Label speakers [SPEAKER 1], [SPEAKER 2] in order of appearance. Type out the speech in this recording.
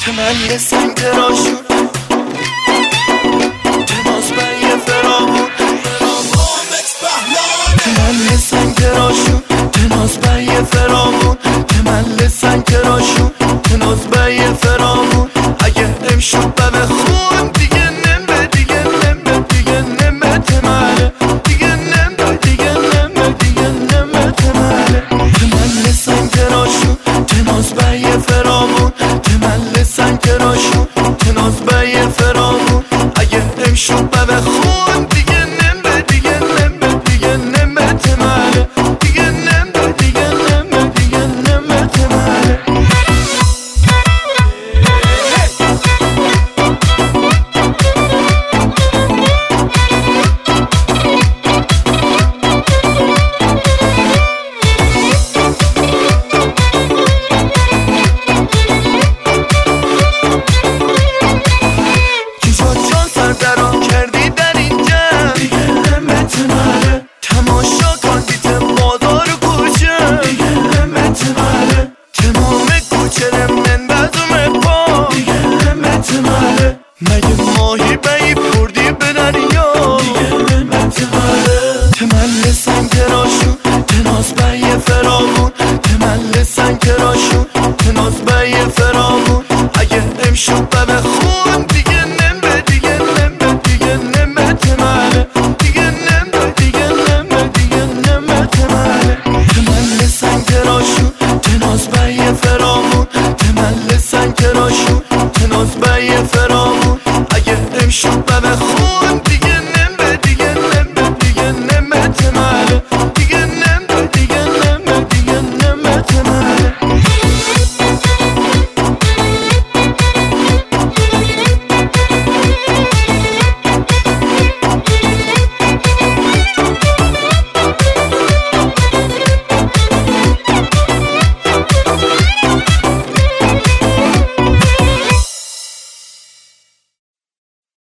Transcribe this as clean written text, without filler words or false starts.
[SPEAKER 1] تملي سنكراشون تماس بي فرامون تملي سنكراشون تناس بي فرامون تملي سنكراشون تناس بي فرامون اگه امشب بخون دیگه نمه دیگه نمه دیگه نمه تمله دیگه نمه دیگه نمه دیگه نمه تمله تملي سنكراشون تناس بي فرامون تملي سنكراشون تناس بي فرامون اگه امشب بخون